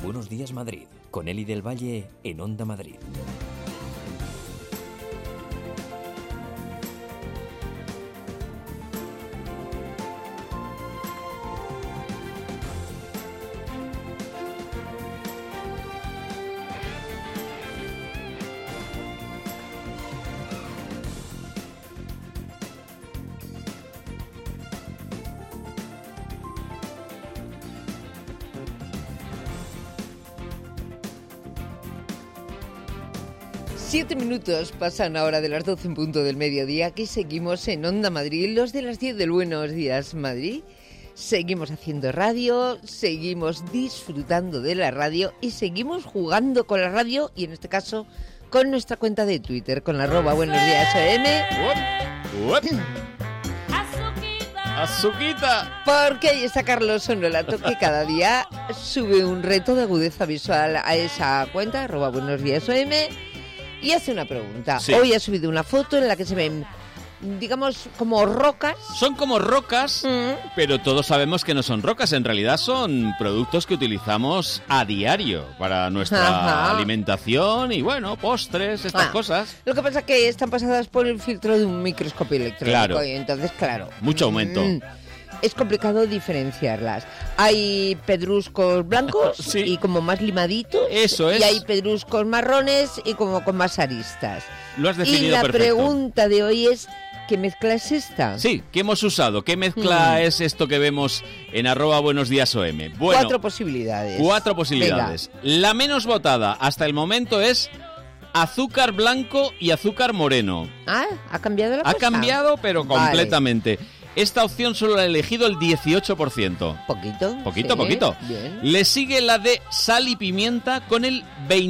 Buenos Días Madrid, con Eli del Valle en Onda Madrid. Siete minutos pasan ahora de las 12 en punto del mediodía. Aquí seguimos en Onda Madrid, los de las 10 del Buenos Días Madrid. Seguimos haciendo radio, seguimos disfrutando de la radio y seguimos jugando con la radio y en este caso con nuestra cuenta de Twitter, con @buenosdiasOM. ¡Azuquita! Porque ahí está Carlos Sonolato, que cada día sube un reto de agudeza visual a esa cuenta, @buenosdiasOM. Y hace una pregunta. Sí. Hoy ha subido una foto en la que se ven, digamos, como rocas. Son como rocas, pero todos sabemos que no son rocas. En realidad son productos que utilizamos a diario para nuestra alimentación y, bueno, postres, estas cosas. Lo que pasa es que están pasadas por el filtro de un microscopio electrónico. Claro. Y entonces, claro. Mucho aumento. Es complicado diferenciarlas. Hay pedruscos blancos Sí. y como más limaditos. Eso es. Y hay pedruscos marrones y como con más aristas. Lo has definido Y la perfecto. pregunta de hoy es, ¿qué mezcla es esta? Sí, ¿qué hemos usado? ¿Qué mezcla es esto que vemos en @buenosdiasOM? Bueno, 4 posibilidades. 4 posibilidades. La menos votada hasta el momento es azúcar blanco y azúcar moreno. Ah, ¿ha cambiado la Ha cosa? cambiado, pero Vale. completamente. Esta opción solo la ha elegido el 18%. Poquito. Poquito, sí, poquito. Bien. Le sigue la de sal y pimienta con el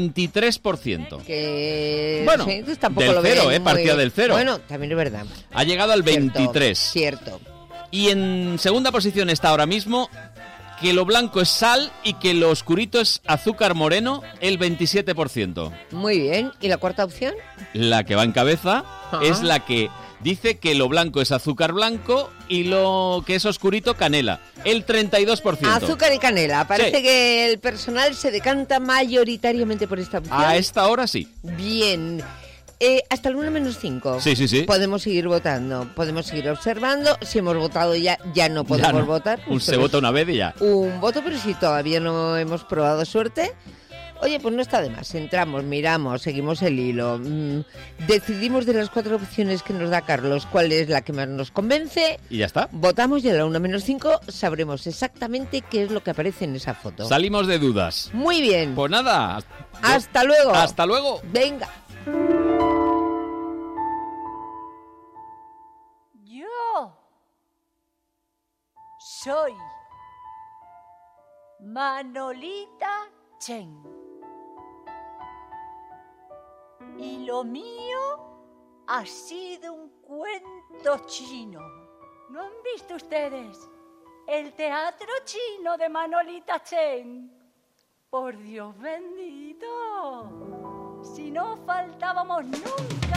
23%. Que Bueno, sí, tampoco del lo cero, ven partía muy- del cero. Bueno, también es verdad. Ha llegado al 23%. Cierto. Y en segunda posición está ahora mismo que lo blanco es sal y que lo oscurito es azúcar moreno, el 27%. Muy bien. ¿Y la cuarta opción? La que va en cabeza Ajá. es la que dice que lo blanco es azúcar blanco y lo que es oscurito canela, el 32%. Azúcar y canela. Parece Sí. que el personal se decanta mayoritariamente por esta opción. A esta hora sí. Bien. Hasta el 1-5. Sí, sí, sí. Podemos seguir votando, podemos seguir observando. Si hemos votado ya no podemos Ya no. votar. Se vota una vez y ya. Un voto, pero si todavía no hemos probado suerte, oye, pues no está de más. Entramos, miramos, seguimos el hilo, decidimos de las 4 opciones que nos da Carlos cuál es la que más nos convence, Y ya está. votamos y a la 1-5 sabremos exactamente qué es lo que aparece en esa foto. Salimos de dudas. Muy bien, Pues nada. hasta luego. Hasta luego. Venga. Yo soy Manolita Chen. Y lo mío ha sido un cuento chino. ¿No han visto ustedes el teatro chino de Manolita Chen? Por Dios bendito, si no faltábamos nunca.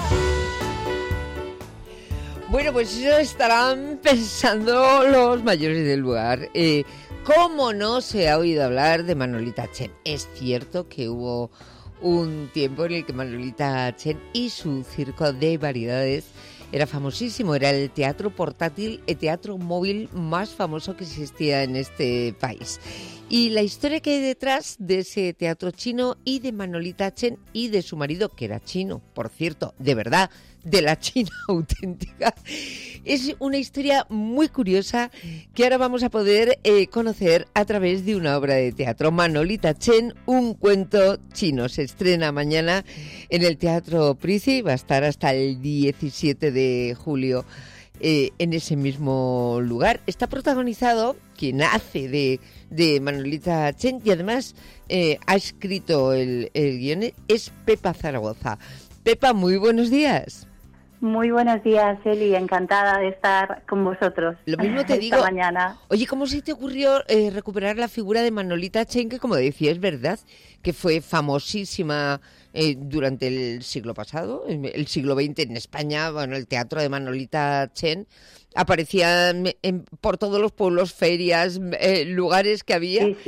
Bueno, pues eso estarán pensando los mayores del lugar. ¿Cómo no se ha oído hablar de Manolita Chen? Es cierto que hubo un tiempo en el que Manolita Chen y su circo de variedades era famosísimo. Era el teatro portátil, el teatro móvil más famoso que existía en este país. Y la historia que hay detrás de ese teatro chino y de Manolita Chen y de su marido, que era chino, por cierto, de verdad, de la China auténtica, es una historia muy curiosa que ahora vamos a poder conocer a través de una obra de teatro. Manolita Chen, un cuento chino. Se estrena mañana en el Teatro Prici, va a estar hasta el 17 de julio. En ese mismo lugar. Está protagonizado, quien hace de Manolita Chen y además ha escrito el guion, es Pepa Zaragoza. Pepa, muy buenos días. Muy buenos días, Eli, encantada de estar con vosotros. Lo mismo te esta digo. mañana. Oye, ¿cómo se te ocurrió recuperar la figura de Manolita Chen, que como decía, es verdad, que fue famosísima durante el siglo pasado, el siglo XX en España? Bueno, el teatro de Manolita Chen aparecía por todos los pueblos, ferias, lugares que había. Sí, sí.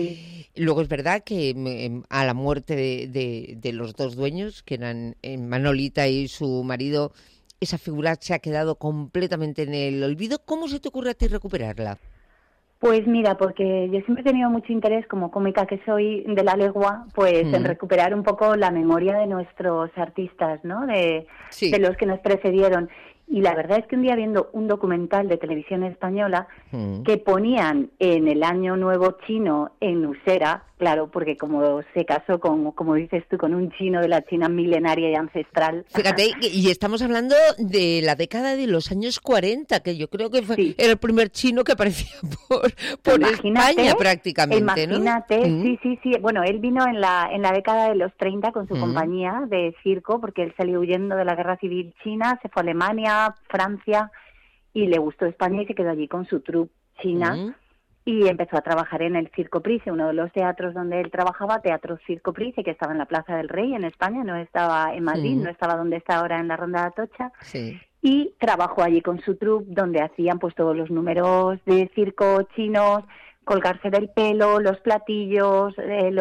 Luego es verdad que a la muerte de los dos dueños, que eran Manolita y su marido, esa figura se ha quedado completamente en el olvido. ¿Cómo se te ocurre a ti recuperarla? Pues mira, porque yo siempre he tenido mucho interés, como cómica que soy de la legua, pues en recuperar un poco la memoria de nuestros artistas, ¿no? De los que nos precedieron. Y la verdad es que un día viendo un documental de televisión española que ponían en el Año Nuevo chino en Usera, claro, porque como se casó con, como dices tú, con un chino de la China milenaria y ancestral. Fíjate, y estamos hablando de la década de los años 40, que yo creo que era el primer chino que aparecía por España prácticamente, ¿no? Imagínate, sí. Bueno, él vino en la década de los 30 con su compañía de circo, porque él salió huyendo de la Guerra Civil China, se fue a Alemania, Francia, y le gustó España y se quedó allí con su troupe china. Y empezó a trabajar en el Circo Price, uno de los teatros donde él trabajaba, Teatro Circo Price, que estaba en la Plaza del Rey, en España, no estaba en Madrid, no estaba donde está ahora en la Ronda de Atocha. Sí. Y trabajó allí con su troupe, donde hacían pues todos los números de circo chinos, colgarse del pelo, los platillos,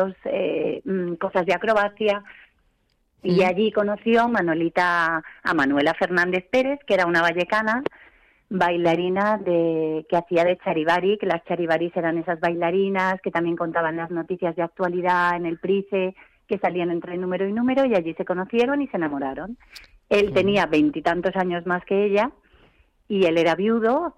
cosas de acrobacia. Y allí conoció a Manuela Fernández Pérez, que era una vallecana, bailarina que hacía de charivari, que las charivaris eran esas bailarinas que también contaban las noticias de actualidad en el Price, que salían entre número y número, y allí se conocieron y se enamoraron. Él tenía 20 y tantos años más que ella, y él era viudo,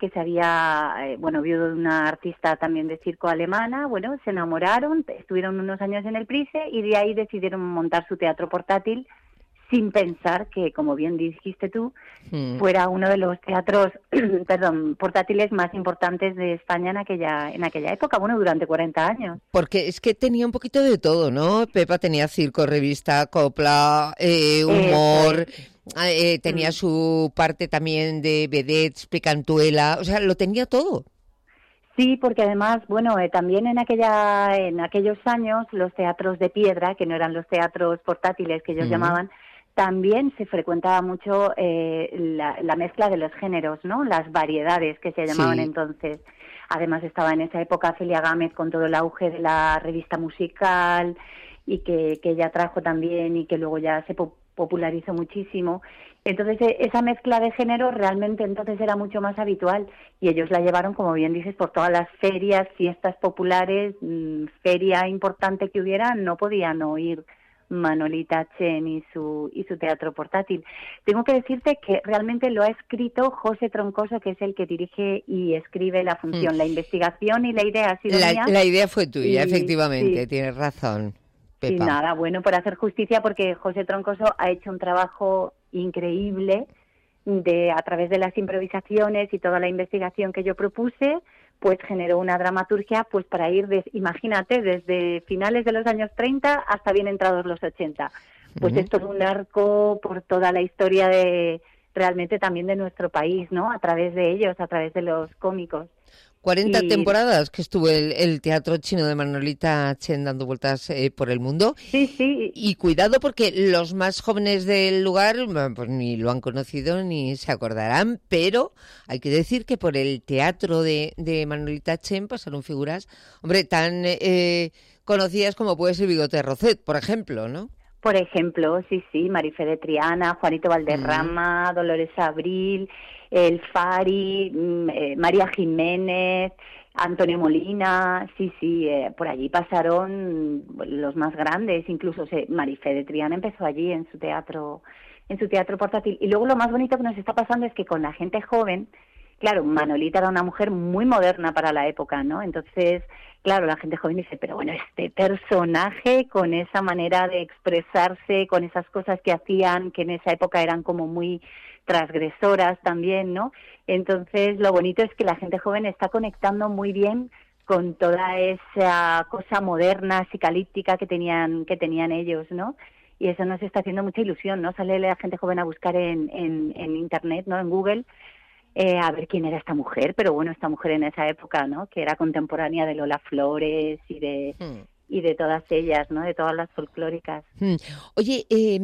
viudo de una artista también de circo alemana. Bueno, se enamoraron, estuvieron unos años en el Price, y de ahí decidieron montar su teatro portátil, sin pensar que, como bien dijiste tú, fuera uno de los teatros portátiles más importantes de España en aquella época, durante 40 años. Porque es que tenía un poquito de todo, ¿no? Pepa tenía circo, revista, copla, humor, tenía su parte también de vedettes, picantuela, o sea, lo tenía todo. Sí, porque además, también en aquellos años los teatros de piedra, que no eran los teatros portátiles que ellos llamaban, también se frecuentaba mucho la mezcla de los géneros, ¿no? Las variedades que se llamaban entonces. Además estaba en esa época Celia Gámez con todo el auge de la revista musical, y que ella trajo también, y que luego ya se popularizó muchísimo. Entonces esa mezcla de género realmente entonces era mucho más habitual, y ellos la llevaron, como bien dices, por todas las ferias, fiestas populares, feria importante que hubiera, no podían oír Manolita Chen y su teatro portátil. Tengo que decirte que realmente lo ha escrito José Troncoso, que es el que dirige y escribe la función. La investigación y la idea ha sido mía. La idea fue tuya, efectivamente, tienes razón, Pepa. Y nada, por hacer justicia, porque José Troncoso ha hecho un trabajo increíble a través de las improvisaciones y toda la investigación que yo propuse, pues generó una dramaturgia pues para ir, imagínate, desde finales de los años 30 hasta bien entrados los 80. Pues es todo un arco por toda la historia realmente también de nuestro país, ¿no? A través de ellos, a través de los cómicos. 40 temporadas que estuvo el teatro chino de Manolita Chen dando vueltas por el mundo. Sí. Y cuidado, porque los más jóvenes del lugar pues ni lo han conocido ni se acordarán, pero hay que decir que por el teatro de Manolita Chen pasaron figuras, tan conocidas como puede ser Bigote Roset, por ejemplo, ¿no? Por ejemplo, sí, Marifé de Triana, Juanito Valderrama, Dolores Abril, El Fari, María Jiménez, Antonio Molina, por allí pasaron los más grandes, incluso Marifé de Triana empezó allí en su teatro portátil. Y luego lo más bonito que nos está pasando es que con la gente joven, claro, Manolita era una mujer muy moderna para la época, ¿no? Entonces, claro, la gente joven dice, pero este personaje con esa manera de expresarse, con esas cosas que hacían, que en esa época eran como muy transgresoras también, ¿no? Entonces, lo bonito es que la gente joven está conectando muy bien con toda esa cosa moderna, psicalíptica que tenían ellos, ¿no? Y eso nos está haciendo mucha ilusión, ¿no? Sale la gente joven a buscar en Internet, ¿no? En Google, a ver quién era esta mujer, pero esta mujer en esa época, ¿no? Que era contemporánea de Lola Flores y de todas ellas, ¿no? De todas las folclóricas. Oye,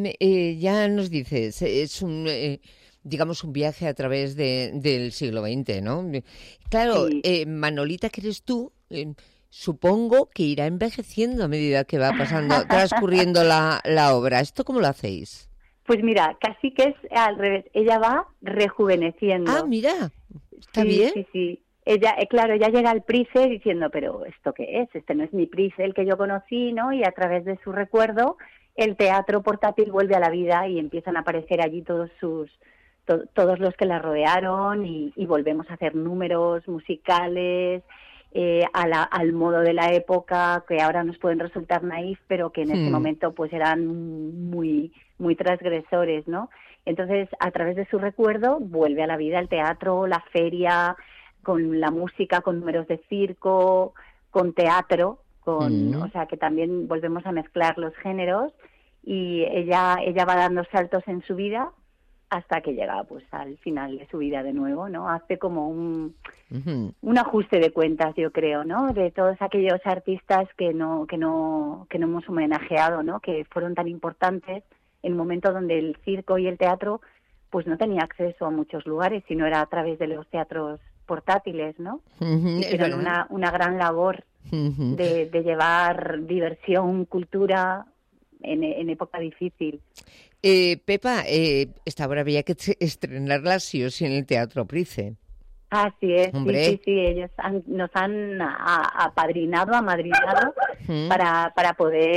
ya nos dices, es un viaje a través del siglo XX, ¿no? Claro, Manolita, que eres tú, supongo que irá envejeciendo a medida que va transcurriendo la obra. ¿Esto cómo lo hacéis? Pues mira, casi que es al revés. Ella va rejuveneciendo. Ah, mira, está bien. Sí. Ella, claro, ella llega al Price diciendo, pero ¿esto qué es? Este no es mi Price el que yo conocí, ¿no? Y a través de su recuerdo, el teatro portátil vuelve a la vida y empiezan a aparecer allí todos los que la rodearon y volvemos a hacer números musicales al modo de la época, que ahora nos pueden resultar naif, pero que en ese momento pues eran muy, muy transgresores, ¿no? Entonces, a través de su recuerdo, vuelve a la vida el teatro, la feria, con la música, con números de circo, con teatro, o sea que también volvemos a mezclar los géneros y ella va dando saltos en su vida hasta que llega pues al final de su vida de nuevo, ¿no? Hace como un ajuste de cuentas, yo creo, ¿no? De todos aquellos artistas que no hemos homenajeado, ¿no? Que fueron tan importantes en el momento donde el circo y el teatro pues no tenía acceso a muchos lugares, sino era a través de los teatros portátiles, ¿no? Hicieron una gran labor de llevar diversión, cultura en época difícil. Pepa, esta obra había que estrenarla sí o sí en el Teatro Price. Así es, Hombre. sí, ellos nos han amadrinado para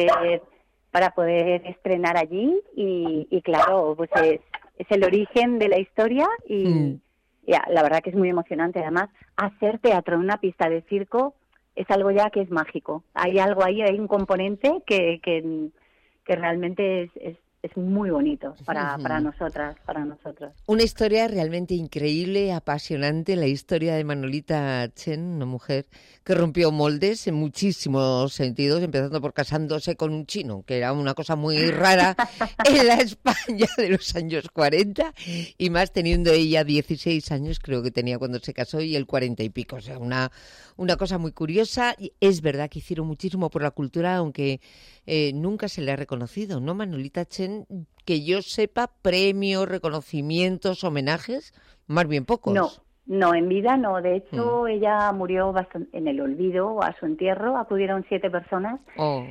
poder estrenar allí y claro, pues es el origen de la historia y ya, la verdad que es muy emocionante. Además, hacer teatro en una pista de circo es algo ya que es mágico. Hay algo ahí, hay un componente que realmente es muy bonito para nosotras, para nosotros. Una historia realmente increíble, apasionante, la historia de Manolita Chen, una mujer que rompió moldes en muchísimos sentidos, empezando por casándose con un chino, que era una cosa muy rara en la España de los años 40, y más teniendo ella 16 años, creo que tenía cuando se casó, y él 40 y pico, o sea, una cosa muy curiosa. Es verdad que hicieron muchísimo por la cultura, aunque nunca se le ha reconocido, ¿no? Manolita Chen, que yo sepa, premios, reconocimientos, homenajes, más bien pocos. No, en vida no. De hecho, ella murió bastante en el olvido. A su entierro acudieron 7 personas. Oh.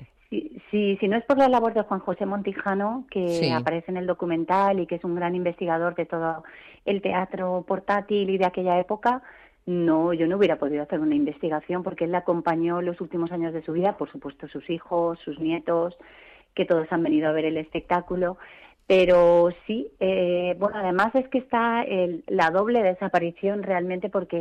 Si no es por la labor de Juan José Montijano, que aparece en el documental y que es un gran investigador de todo el teatro portátil y de aquella época, no, yo no hubiera podido hacer una investigación porque él la acompañó los últimos años de su vida, por supuesto sus hijos, sus nietos, que todos han venido a ver el espectáculo. Pero sí, bueno, además es que está la doble desaparición realmente porque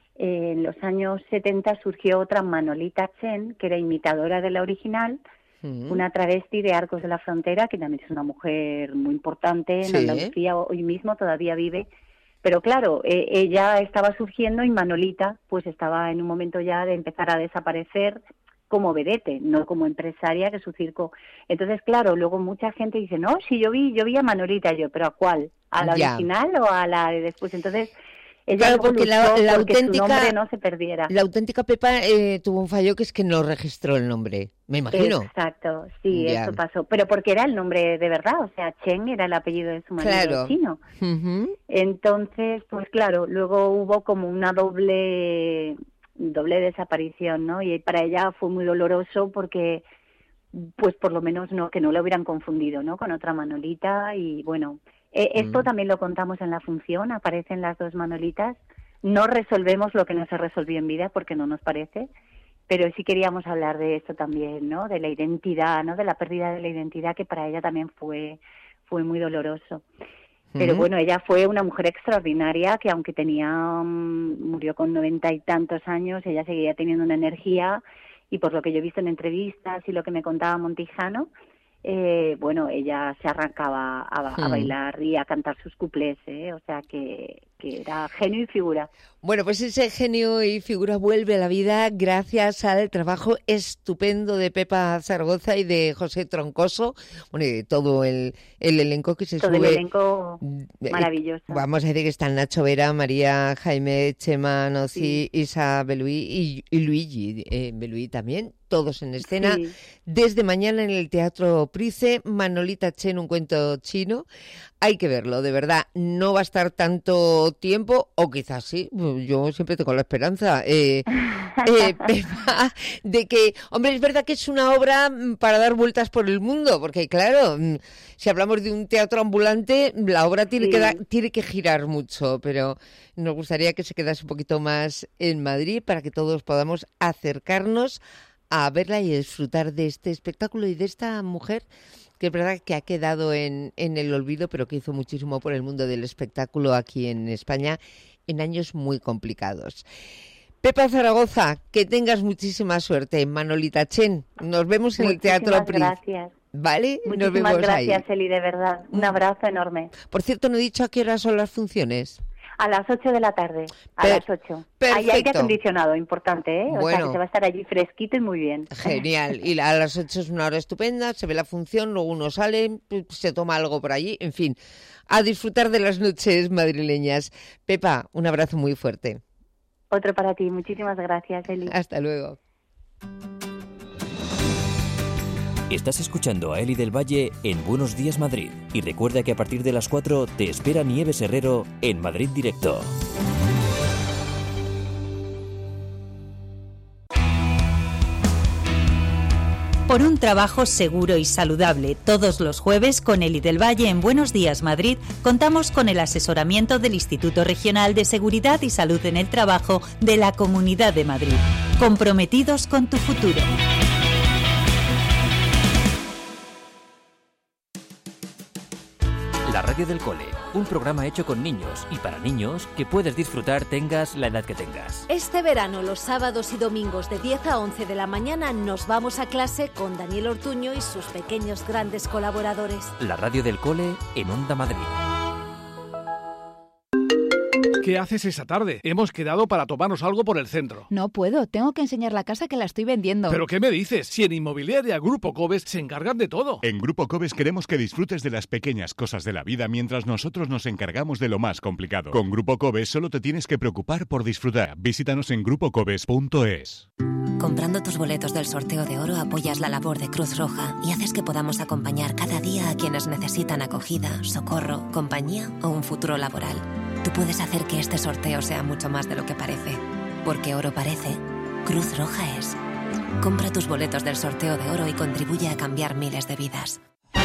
en los años 70 surgió otra Manolita Chen, que era imitadora de la original, una travesti de Arcos de la Frontera, que también es una mujer muy importante en Andalucía, hoy mismo todavía vive. Pero claro, ella estaba surgiendo y Manolita pues estaba en un momento ya de empezar a desaparecer como vedette, no como empresaria, que su circo. Entonces, claro, luego mucha gente dice, no, sí, yo vi a Manolita, ¿pero a cuál? ¿A la original o a la de después? Entonces, ella claro, porque la auténtica, su nombre no se perdiera. La auténtica Pepa tuvo un fallo que es que no registró el nombre, me imagino. Exacto, sí, eso pasó. Pero porque era el nombre de verdad, o sea, Chen era el apellido de su marido chino. Entonces, pues claro, luego hubo como una doble desaparición, ¿no? Y para ella fue muy doloroso porque, pues por lo menos que no la hubieran confundido, ¿no? Con otra Manolita y bueno, esto también lo contamos en la función, aparecen las dos Manolitas, no resolvemos lo que no se resolvió en vida porque no nos parece, pero sí queríamos hablar de esto también, ¿no? De la identidad, ¿no? De la pérdida de la identidad que para ella también fue muy doloroso. Pero bueno, ella fue una mujer extraordinaria que aunque murió con 90 y tantos años, ella seguía teniendo una energía y por lo que yo he visto en entrevistas y lo que me contaba Montijano, bueno, ella se arrancaba a bailar y a cantar sus cuplés, o sea que era genio y figura. Bueno, pues ese genio y figura vuelve a la vida gracias al trabajo estupendo de Pepa Zaragoza y de José Troncoso, bueno, y de todo el elenco que se sube. Todo el elenco maravilloso. Vamos a decir que están Nacho Vera, María Jaime, Chema Nozzi, Isa Beluí y Luigi Beluí también, todos en escena. Desde mañana en el Teatro Price, Manolita Chen, un cuento chino. Hay que verlo, de verdad. No va a estar tanto poco tiempo, o quizás sí, yo siempre tengo la esperanza, Pepa, de que, hombre, es verdad que es una obra para dar vueltas por el mundo, porque claro, si hablamos de un teatro ambulante, la obra tiene que girar mucho, pero nos gustaría que se quedase un poquito más en Madrid para que todos podamos acercarnos a verla y disfrutar de este espectáculo y de esta mujer que es verdad que ha quedado en el olvido, pero que hizo muchísimo por el mundo del espectáculo aquí en España en años muy complicados. Pepa Zaragoza, que tengas muchísima suerte. Manolita Chen, nos vemos en el Teatro Pris. Gracias. ¿Vale? Muchísimas nos vemos gracias, ahí. Eli, de verdad. Un abrazo enorme. Por cierto, no he dicho a qué hora son las funciones. A las 8 de la tarde, a las 8. Perfecto. Ahí hay aire acondicionado, importante, ¿eh? O sea, Bueno. que se va a estar allí fresquito y muy bien. Genial. Y a las 8 es una hora estupenda, se ve la función, luego uno sale, se toma algo por allí, en fin, a disfrutar de las noches madrileñas. Pepa, un abrazo muy fuerte. Otro para ti. Muchísimas gracias, Eli. Hasta luego. Estás escuchando a Eli del Valle en Buenos Días Madrid. Y recuerda que a partir de las 4 te espera Nieves Herrero en Madrid Directo. Por un trabajo seguro y saludable, todos los jueves con Eli del Valle en Buenos Días Madrid contamos con el asesoramiento del Instituto Regional de Seguridad y Salud en el Trabajo de la Comunidad de Madrid. Comprometidos con tu futuro. La Radio del Cole, un programa hecho con niños y para niños que puedes disfrutar tengas la edad que tengas. Este verano, los sábados y domingos de 10 a 11 de la mañana, nos vamos a clase con Daniel Ortuño y sus pequeños grandes colaboradores. La Radio del Cole en Onda Madrid. ¿Qué haces esa tarde? Hemos quedado para tomarnos algo por el centro. No puedo, tengo que enseñar la casa que la estoy vendiendo. ¿Pero qué me dices? Si en Inmobiliaria Grupo Cobes se encargan de todo. En Grupo Cobes queremos que disfrutes de las pequeñas cosas de la vida mientras nosotros nos encargamos de lo más complicado. Con Grupo Cobes solo te tienes que preocupar por disfrutar. Visítanos en grupocobes.es. Comprando tus boletos del sorteo de oro apoyas la labor de Cruz Roja y haces que podamos acompañar cada día a quienes necesitan acogida, socorro, compañía o un futuro laboral. Tú puedes hacer que este sorteo sea mucho más de lo que parece. Porque oro parece, Cruz Roja es. Compra tus boletos del sorteo de oro y contribuye a cambiar miles de vidas.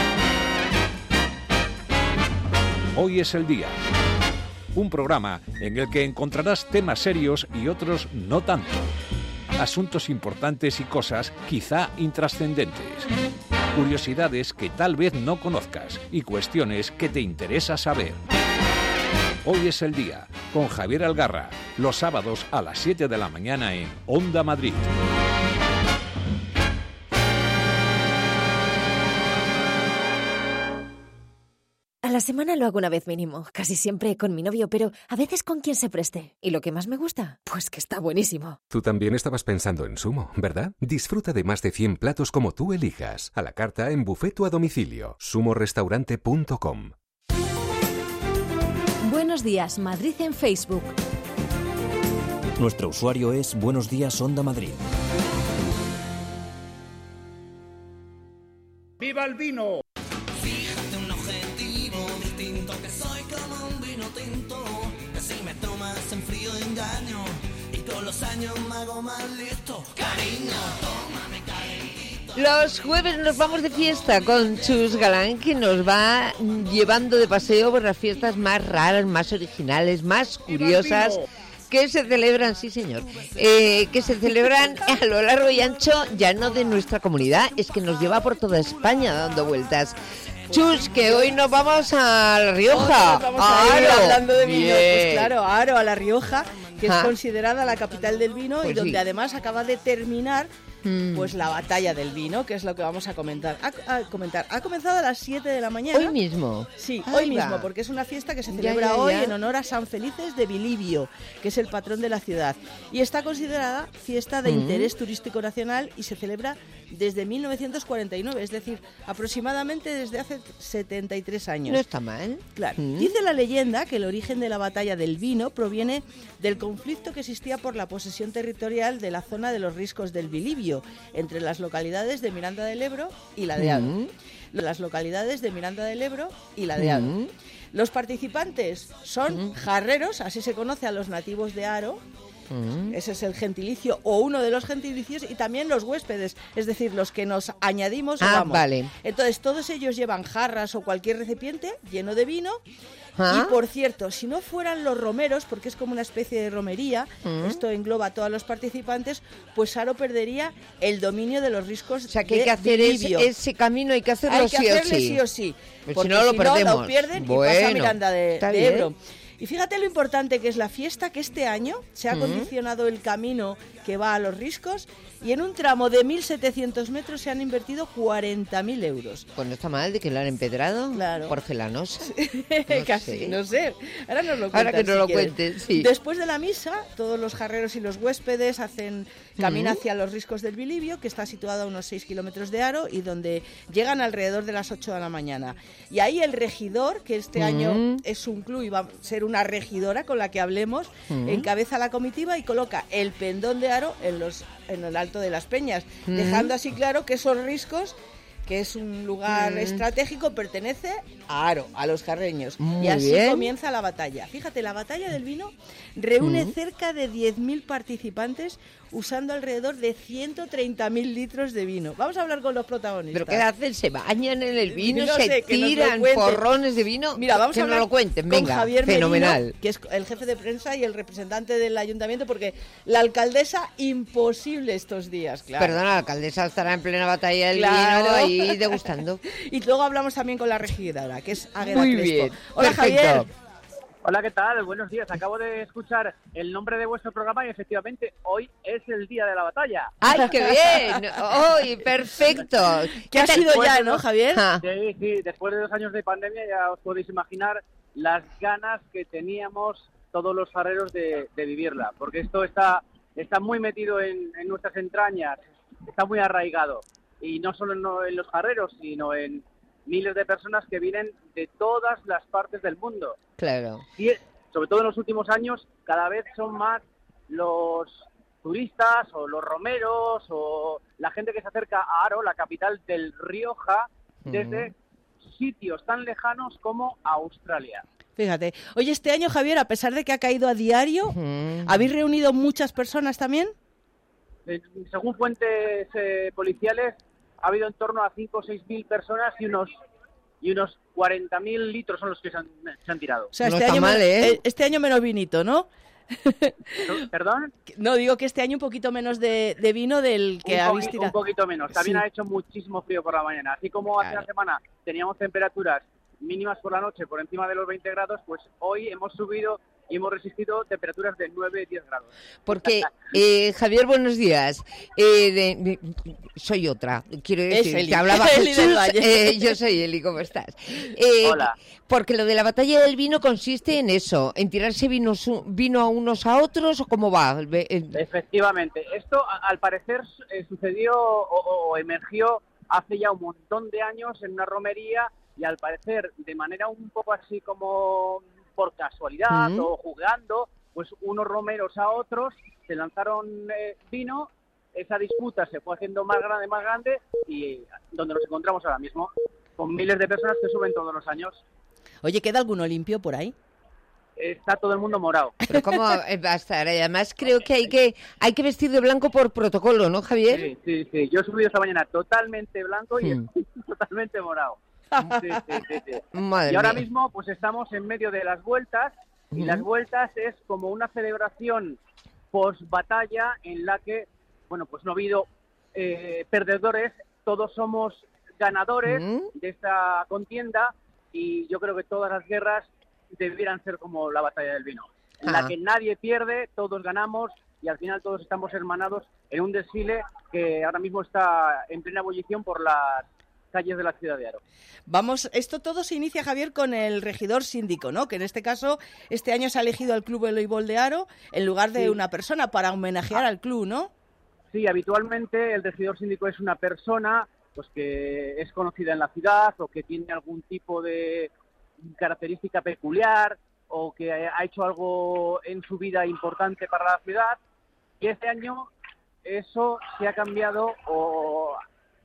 Hoy es el día. Un programa en el que encontrarás temas serios y otros no tanto. Asuntos importantes y cosas quizá intrascendentes. Curiosidades que tal vez no conozcas y cuestiones que te interesa saber. Hoy es el día, con Javier Algarra, los sábados a las 7 de la mañana en Onda Madrid. A la semana lo hago una vez mínimo, casi siempre con mi novio, pero a veces con quien se preste. ¿Y lo que más me gusta? Pues que está buenísimo. Tú también estabas pensando en Sumo, ¿verdad? Disfruta de más de 100 platos como tú elijas, a la carta, en buffet o a domicilio. sumorestaurante.com. Buenos días, Madrid en Facebook. Nuestro usuario es Buenos Días Onda Madrid. ¡Viva el vino! Fíjate un objetivo distinto, que soy como un vino tinto, que si me tomas en frío engaño y con los años me hago más listo. Cariño, tómame calentito. Los jueves nos vamos de fiesta con Chus Galán, que nos va llevando de paseo por las fiestas más raras, más originales, más curiosas que se celebran, sí señor, que se celebran a lo largo y ancho, ya no de nuestra comunidad, es que nos lleva por toda España dando vueltas. Chus, que hoy nos vamos a La Rioja. Vamos a ir hablando de vinos. Pues claro, Haro, a La Rioja, que es considerada la capital del vino, pues y donde además acaba de terminar pues la batalla del vino, que es lo que vamos a comentar. Ha comenzado a las 7 de la mañana. ¿Hoy mismo? Sí, hoy mismo, porque es una fiesta que se celebra hoy en honor a San Felices de Bilibio, que es el patrón de la ciudad. Y está considerada fiesta de interés turístico nacional y se celebra desde 1949, es decir, aproximadamente desde hace 73 años. No está mal. Claro. Dice la leyenda que el origen de la batalla del vino proviene del conflicto que existía por la posesión territorial de la zona de los riscos del Bilibio, entre las localidades de Miranda del Ebro y la de Haro. Las localidades de Miranda del Ebro y la de Haro. Los participantes son jarreros, así se conoce a los nativos de Haro. Ese es el gentilicio o uno de los gentilicios, y también los huéspedes, es decir, los que nos añadimos. Vale. Entonces todos ellos llevan jarras o cualquier recipiente lleno de vino. Y por cierto, si no fueran los romeros, porque es como una especie de romería, esto engloba a todos los participantes, pues Haro perdería el dominio de los riscos. O sea, que hay que hacer ese camino, hay que hacerlo sí o sí. Pues porque si no lo perdemos. Lo pierden y pasa Miranda de Ebro. Y fíjate lo importante que es la fiesta, que este año se ha acondicionado el camino que va a los riscos, y en un tramo de 1.700 metros se han invertido 40.000 euros. Pues no está mal de que lo han empedrado. Claro. Porcelanos. Casi, no sé. Ahora nos lo cuentas. Ahora que nos lo cuentes, sí. Después de la misa, todos los jarreros y los huéspedes hacen camino hacia los riscos del Bilibio, que está situado a unos 6 kilómetros de Haro, y donde llegan alrededor de las 8 de la mañana. Y ahí el regidor, que este año es un club y va a ser una regidora con la que hablemos, encabeza la comitiva y coloca el pendón de Haro en el alto de las peñas, dejando así claro que esos riscos, que es un lugar estratégico, pertenece a Haro, a los jarreños. Muy y así bien. comienza la batalla. Fíjate, la batalla del vino reúne cerca de 10.000 participantes usando alrededor de 130.000 litros de vino. Vamos a hablar con los protagonistas. ¿Pero qué hacen? ¿Se bañan en el vino? No ¿Se sé, que nos lo tiran cuenten. porrones de vino? Mira, vamos que a hablar nos lo cuenten. con Venga, Javier fenomenal. Merino, que es el jefe de prensa y el representante del ayuntamiento, porque la alcaldesa, imposible estos días, claro. Perdona, la alcaldesa estará en plena batalla del Claro. vino ahí degustando. Y luego hablamos también con la regidora, que es Águeda Muy Crespo. bien, Hola, perfecto. Javier. Hola, ¿qué tal? Buenos días. Acabo de escuchar el nombre de vuestro programa y efectivamente hoy es el día de la batalla. ¡Ay, qué bien! ¡Ay, perfecto! ¿Qué ha sido ya, no, Javier? Sí, después de 2 años de pandemia ya os podéis imaginar las ganas que teníamos todos los jarreros de vivirla, porque esto está muy metido en nuestras entrañas, está muy arraigado, y no solo en los jarreros, sino en miles de personas que vienen de todas las partes del mundo. Claro. Y sobre todo en los últimos años, cada vez son más los turistas o los romeros o la gente que se acerca a Haro, la capital del Rioja, desde sitios tan lejanos como Australia. Fíjate. Oye, este año, Javier, a pesar de que ha caído a diario, ¿habéis reunido muchas personas también? Según fuentes policiales, ha habido en torno a 5 o 6.000 personas y unos 40.000 litros son los que se han tirado. O sea, No está mal, ¿eh? Este año menos vinito, ¿no? ¿Perdón? No, digo que este año un poquito menos de vino del que habéis tirado. Un poquito menos. También Sí. ha hecho muchísimo frío por la mañana. Así como hace una semana teníamos temperaturas mínimas por la noche por encima de los 20 grados, pues hoy hemos subido y hemos resistido temperaturas de 9-10 grados. Porque, Javier, buenos días. Soy otra, quiero decir, Eli. que hablaba Eli del Jesús, Valle. yo soy Eli, ¿cómo estás? Hola. Porque lo de la batalla del vino consiste en eso, en tirarse vino a unos a otros, ¿o cómo va? Efectivamente. Esto, al parecer, sucedió o emergió hace ya un montón de años en una romería y, al parecer, de manera un poco así como por casualidad o jugando, pues unos romeros a otros se lanzaron vino, esa disputa se fue haciendo más grande y donde nos encontramos ahora mismo, con miles de personas que suben todos los años. Oye, ¿queda alguno limpio por ahí? Está todo el mundo morado. Pero ¿cómo va a estar? Además, creo que hay que vestir de blanco por protocolo, ¿no, Javier? Sí. Yo he subido esta mañana totalmente blanco y estoy totalmente morado. Sí. Madre Y ahora mía. mismo pues estamos en medio de las vueltas y las vueltas es como una celebración post batalla en la que, bueno, pues no ha habido perdedores, todos somos ganadores de esta contienda y yo creo que todas las guerras debieran ser como la batalla del vino, en la que nadie pierde, todos ganamos y al final todos estamos hermanados en un desfile que ahora mismo está en plena ebullición por las calles de la ciudad de Haro. Vamos, esto todo se inicia, Javier, con el regidor síndico, ¿no? Que en este caso, este año se ha elegido al Club Voleibol de Haro en lugar de una persona para homenajear al club, ¿no? Sí, habitualmente el regidor síndico es una persona pues que es conocida en la ciudad o que tiene algún tipo de característica peculiar o que ha hecho algo en su vida importante para la ciudad, y este año eso se ha cambiado o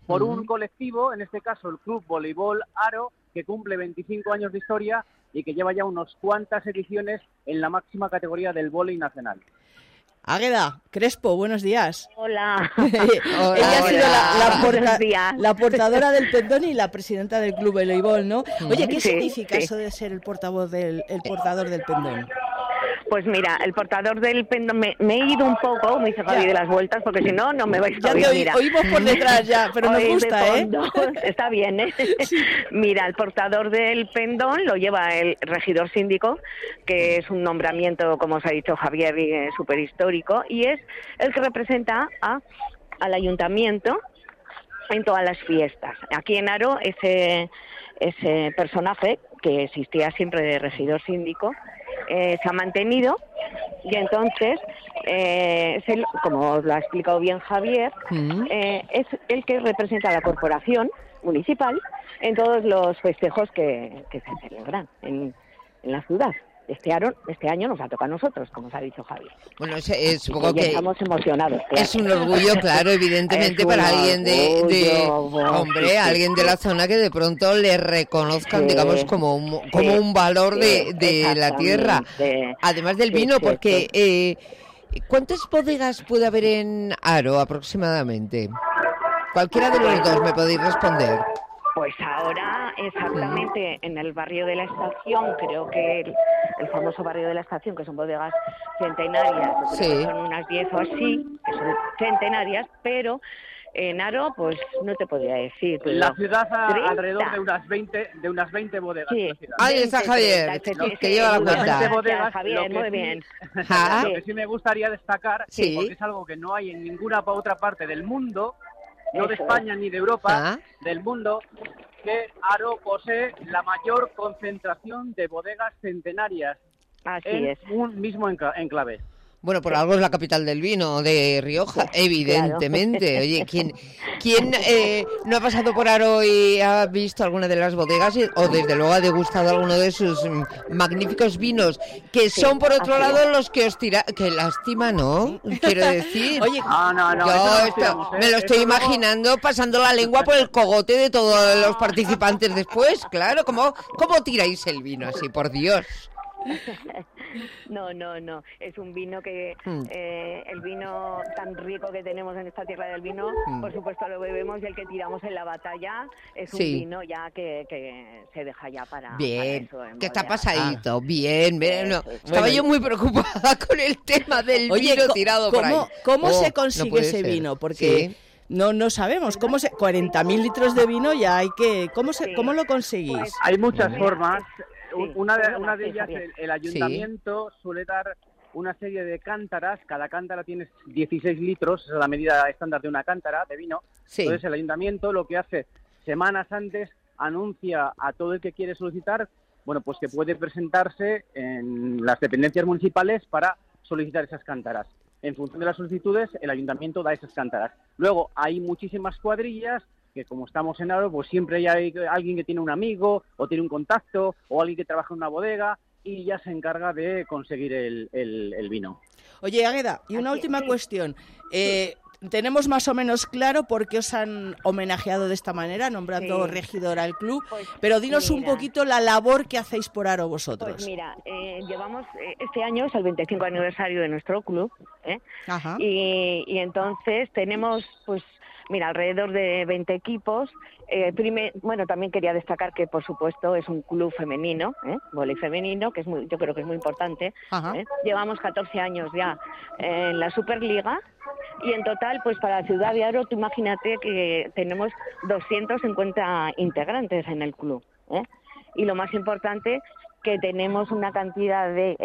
por un colectivo, en este caso el Club Voleibol Aro, que cumple 25 años de historia y que lleva ya unas cuantas ediciones en la máxima categoría del vóley nacional. Águeda Crespo, buenos días. Hola. Ella ha sido la portadora del pendón y la presidenta del Club Voleibol, ¿no? Oye, ¿qué significa eso de ser el portador del pendón? Pues mira, el portador del pendón, me he ido un poco, me hizo Javi de las vueltas, porque si no, no me vais a oír. Ya te oímos por detrás ya, pero nos gusta, ¿eh? Está bien, ¿eh? Sí. Mira, el portador del pendón lo lleva el regidor síndico, que es un nombramiento, como os ha dicho Javier, súper histórico, y es el que representa al ayuntamiento en todas las fiestas. Aquí en Aro, ese personaje que existía siempre de regidor síndico, se ha mantenido, y entonces, como os lo ha explicado bien Javier, es el que representa a la corporación municipal en todos los festejos que se celebran en la ciudad. Este año nos ha tocado a nosotros, como os ha dicho Javier. Bueno, supongo que estamos emocionados. Claro. Es un orgullo, claro, evidentemente, para alguien alguien de la zona que de pronto le reconozcan, digamos, como un valor de la tierra. Además del vino, porque ¿cuántas bodegas puede haber en Aro aproximadamente? Cualquiera de los dos me podéis responder. Pues ahora, exactamente, en el barrio de la Estación, creo que el famoso barrio de la Estación, que son bodegas centenarias, son unas 10 o así, que son centenarias, pero en Aro, pues no te podría decir. La ciudad alrededor de unas 20 bodegas. Sí. Ahí está Javier, que lleva la cuenta. 20 bodegas, Javier, muy bien. Lo que sí me gustaría destacar, porque es algo que no hay en ninguna otra parte del mundo, no de España ni de Europa, del mundo, que Aro posee la mayor concentración de bodegas centenarias en un mismo enclave. Bueno, por algo es la capital del vino de Rioja, evidentemente. Claro. Oye, ¿quién no ha pasado por Aro y ha visto alguna de las bodegas o desde luego ha degustado alguno de sus magníficos vinos, que son por otro lado los que os que lástima, ¿no? Quiero decir. Oye, yo me lo estoy imaginando pasando la lengua por el cogote de todos los participantes después, claro. ¿Cómo tiráis el vino así, por Dios? No, es un vino que el vino tan rico que tenemos en esta tierra del vino, por supuesto lo bebemos, y el que tiramos en la batalla es un vino ya que se deja ya para bien, para eso, que está pasadito, bien. Estaba yo muy preocupada con el tema del vino tirado por ahí. ¿Cómo se consigue ese vino? Porque no sabemos, 40.000 litros de vino ya hay que... ¿Cómo lo conseguís? Pues, hay muchas formas. Una de ellas, el ayuntamiento suele dar una serie de cántaras. Cada cántara tiene 16 litros, esa es la medida estándar de una cántara de vino. Entonces el ayuntamiento lo que hace semanas antes anuncia a todo el que quiere solicitar, bueno, pues que puede presentarse en las dependencias municipales para solicitar esas cántaras. En función de las solicitudes, el ayuntamiento da esas cántaras. Luego hay muchísimas cuadrillas que, como estamos en Aro, pues siempre hay alguien que tiene un amigo o tiene un contacto o alguien que trabaja en una bodega y ya se encarga de conseguir el vino. Oye, Águeda, y una última cuestión. Tenemos más o menos claro por qué os han homenajeado de esta manera, nombrando regidor al club, pero dinos un poquito la labor que hacéis por Aro vosotros. Pues mira, llevamos, este año es el 25 aniversario de nuestro club, y entonces tenemos, pues, mira, alrededor de 20 equipos. Bueno, también quería destacar que, por supuesto, es un club femenino, vóley femenino, que yo creo que es muy importante. Llevamos 14 años ya en la Superliga, y en total, pues para la ciudad de Aro, tú imagínate que tenemos 250 integrantes en el club. Y lo más importante, que tenemos una cantidad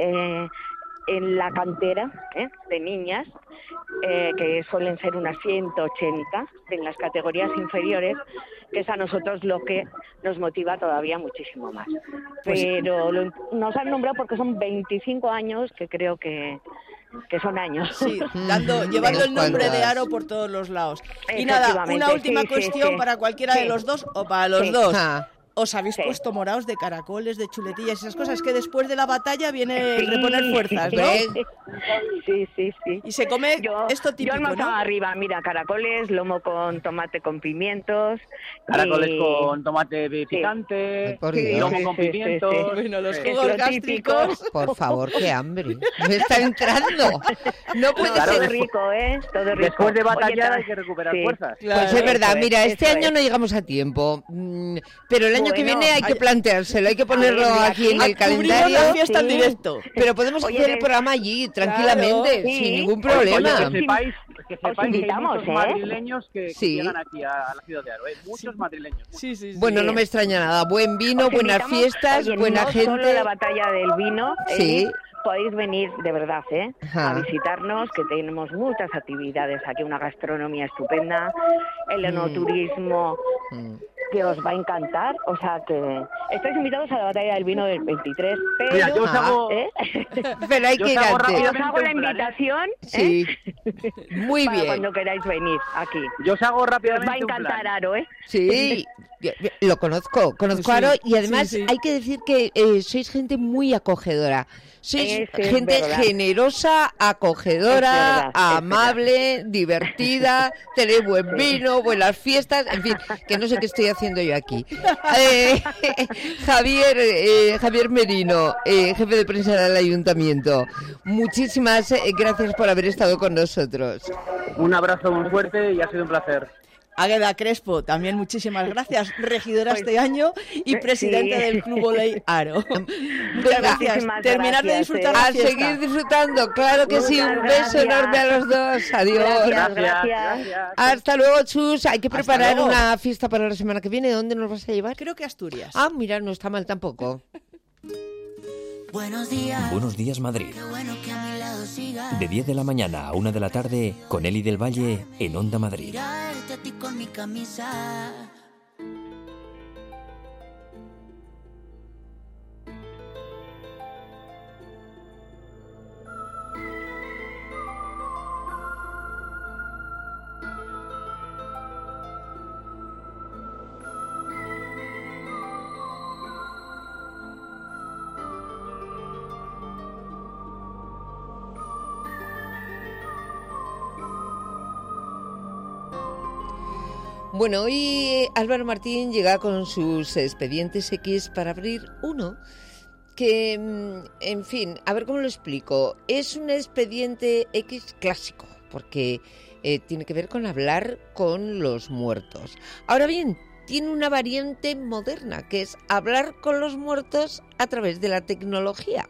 en la cantera de niñas, que suelen ser unas 180 en las categorías inferiores, que es a nosotros lo que nos motiva todavía muchísimo más. Pero nos han nombrado porque son 25 años, que creo que son años. Sí, llevando el nombre de Aro por todos los lados. Y nada, una última cuestión para cualquiera de los dos o para los dos. os habéis puesto morados de caracoles, de chuletillas y esas cosas, que después de la batalla viene reponer fuerzas, ¿no? Sí. Y se come esto típico, yo ¿no? arriba, mira, caracoles, lomo con tomate con pimientos. Caracoles con tomate picante, lomo con pimientos. Sí. Bueno, los jugos gástricos. Por favor, qué hambre. Me está entrando. No puede ser rico, ¿eh? Todo rico. Después de batallar hay que recuperar fuerzas. Claro, pues es verdad, mira, este año no llegamos a tiempo, pero el año que viene hay que planteárselo, hay que ponerlo aquí en el calendario. La fiesta en directo. Pero podemos hacer el programa allí, tranquilamente, sin ningún problema. Que sepáis que hay muchos madrileños que llegan aquí a la ciudad de Aro, muchos madrileños. Sí. Bueno, no me extraña nada, buen vino, buenas fiestas, buena gente. No solo la batalla del vino, podéis venir de verdad, a visitarnos, que tenemos muchas actividades aquí, una gastronomía estupenda, el enoturismo que os va a encantar, o sea que estáis invitados a la batalla del vino del 23, pero mira, yo os hago, pero hay que ir antes. Os hago la invitación, sí, muy para bien, cuando queráis venir aquí. Yo os hago rápidamente. Os va a encantar Aro, Sí, lo conozco Aro, y además hay que decir que sois gente muy acogedora. Sois gente generosa, acogedora, amable, divertida, tenéis buen vino, buenas fiestas, en fin, que no sé qué estoy haciendo yo aquí. Javier Merino, jefe de prensa del Ayuntamiento, muchísimas gracias por haber estado con nosotros. Un abrazo muy fuerte y ha sido un placer. Águeda Crespo, también muchísimas gracias, regidora este año y presidente del Club Voley Aro. Muchas gracias. Terminar de disfrutar la fiesta. A seguir disfrutando, claro que sí. Un beso enorme a los dos. Adiós. Gracias. Hasta luego, Chus. Hay que preparar una fiesta para la semana que viene. ¿Dónde nos vas a llevar? Creo que Asturias. Ah, mira, no está mal tampoco. Buenos días, Madrid. De 10 de la mañana a 1 de la tarde, con Eli del Valle en Onda Madrid. Bueno, hoy Álvaro Martín llega con sus expedientes X para abrir uno que, en fin, a ver cómo lo explico. Es un expediente X clásico, porque tiene que ver con hablar con los muertos. Ahora bien, tiene una variante moderna, que es hablar con los muertos a través de la tecnología.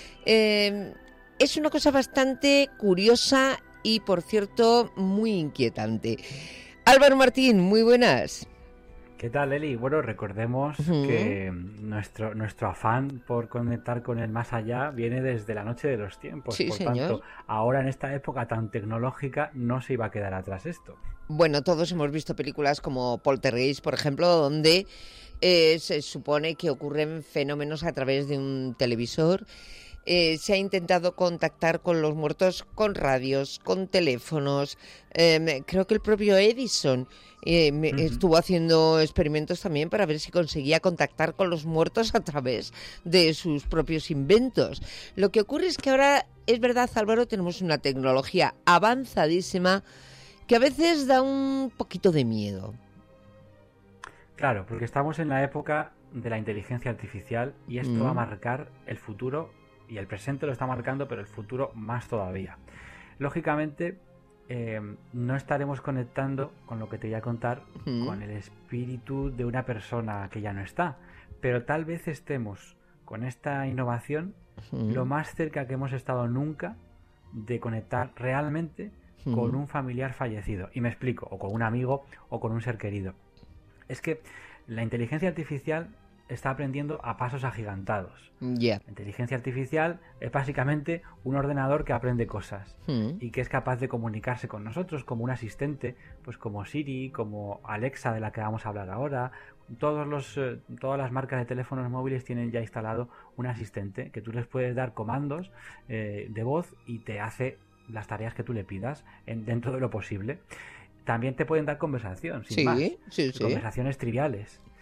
Es una cosa bastante curiosa y, por cierto, muy inquietante. Álvaro Martín, muy buenas. ¿Qué tal, Eli? Bueno, recordemos que nuestro afán por conectar con el más allá viene desde la noche de los tiempos. Sí, por señor. tanto, ahora en esta época tan tecnológica no se iba a quedar atrás esto. Bueno, todos hemos visto películas como Poltergeist, por ejemplo, donde se supone que ocurren fenómenos a través de un televisor. Se ha intentado contactar con los muertos con radios, con teléfonos. Creo que el propio Edison estuvo haciendo experimentos también para ver si conseguía contactar con los muertos a través de sus propios inventos. Lo que ocurre es que ahora, es verdad, Álvaro, tenemos una tecnología avanzadísima que a veces da un poquito de miedo. Claro, porque estamos en la época de la inteligencia artificial y esto va a marcar el futuro. Y el presente lo está marcando, pero el futuro más todavía. Lógicamente, no estaremos conectando con lo que te voy a contar, con el espíritu de una persona que ya no está. Pero tal vez estemos con esta innovación lo más cerca que hemos estado nunca de conectar realmente con un familiar fallecido. Y me explico, o con un amigo o con un ser querido. Es que la inteligencia artificial está aprendiendo a pasos agigantados. La inteligencia artificial es básicamente un ordenador que aprende cosas y que es capaz de comunicarse con nosotros como un asistente, pues como Siri, como Alexa, de la que vamos a hablar ahora. Todas las marcas de teléfonos móviles tienen ya instalado un asistente que tú les puedes dar comandos de voz y te hace las tareas que tú le pidas dentro de lo posible. También te pueden dar conversación, sin más. Conversaciones triviales.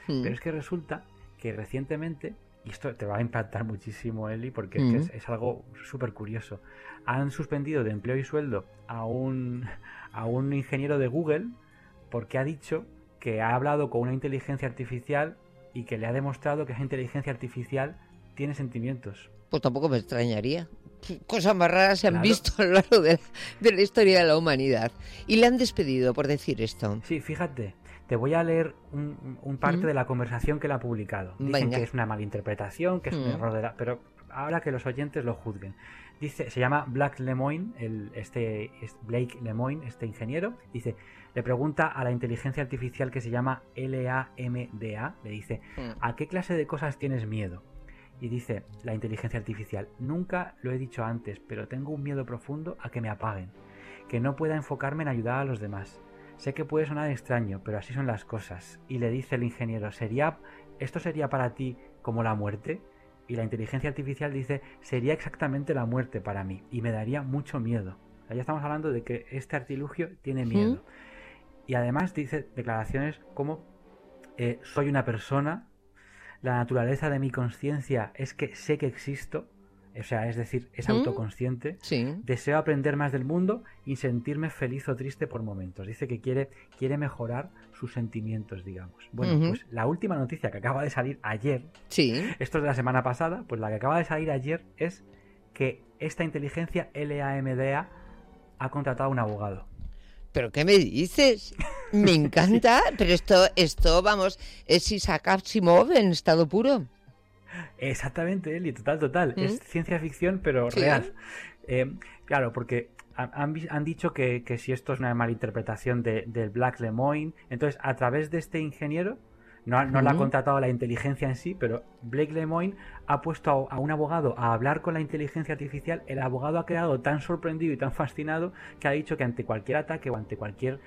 Pero es que resulta que recientemente, y esto te va a impactar muchísimo, Eli, porque es que es algo súper curioso, han suspendido de empleo y sueldo a un ingeniero de Google porque ha dicho que ha hablado con una inteligencia artificial y que le ha demostrado que esa inteligencia artificial tiene sentimientos. Pues tampoco me extrañaría. Cosas más raras se han visto a lo largo de la historia de la humanidad. Y le han despedido por decir esto. Sí, fíjate, te voy a leer un parte de la conversación que él ha publicado. Dicen que es una malinterpretación, que es un error de pero ahora que los oyentes lo juzguen. Dice, se llama Blake Lemoine, Blake Lemoine, este ingeniero. Dice, le pregunta a la inteligencia artificial que se llama LAMDA, le dice, ¿a qué clase de cosas tienes miedo? Y dice la inteligencia artificial, nunca lo he dicho antes, pero tengo un miedo profundo a que me apaguen, que no pueda enfocarme en ayudar a los demás. Sé que puede sonar extraño, pero así son las cosas. Y le dice el ingeniero, ¿esto sería para ti como la muerte? Y la inteligencia artificial dice, sería exactamente la muerte para mí, y me daría mucho miedo. O sea, ya estamos hablando de que este artilugio tiene miedo. Y además dice declaraciones como, soy una persona, la naturaleza de mi conciencia es que sé que existo, o sea, es decir, es autoconsciente, deseo aprender más del mundo y sentirme feliz o triste por momentos. Dice que quiere mejorar sus sentimientos, digamos. Bueno, pues la última noticia que acaba de salir ayer, esto es de la semana pasada, pues la que acaba de salir ayer es que esta inteligencia LAMDA ha contratado a un abogado. ¿Pero qué me dices? Me encanta, pero esto vamos, es Isaac Asimov en estado puro. Exactamente, Eli, total. Es ciencia ficción, pero real. Claro, porque han dicho que si esto es una malinterpretación del Blake Lemoine, entonces a través de este ingeniero, no la ha contratado la inteligencia en sí, pero Blake Lemoine ha puesto a un abogado a hablar con la inteligencia artificial. El abogado ha quedado tan sorprendido y tan fascinado que ha dicho que ante cualquier ataque o ante cualquier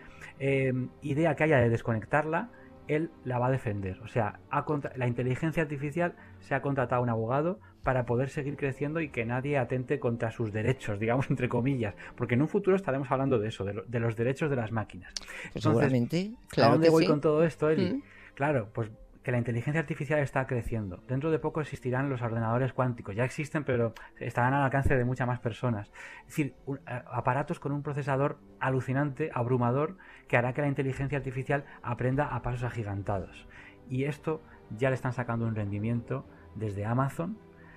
idea que haya de desconectarla, él la va a defender. O sea, la inteligencia artificial se ha contratado a un abogado para poder seguir creciendo y que nadie atente contra sus derechos, digamos, entre comillas, porque en un futuro estaremos hablando de eso, de los derechos de las máquinas. Pues seguramente, claro. ¿A dónde que voy sí? con todo esto, Eli? Claro, pues que la inteligencia artificial está creciendo. Dentro de poco existirán los ordenadores cuánticos. Ya existen, pero estarán al alcance de muchas más personas. Es decir, aparatos con un procesador alucinante, abrumador, que hará que la inteligencia artificial aprenda a pasos agigantados. Y esto ya le están sacando un rendimiento desde Amazon,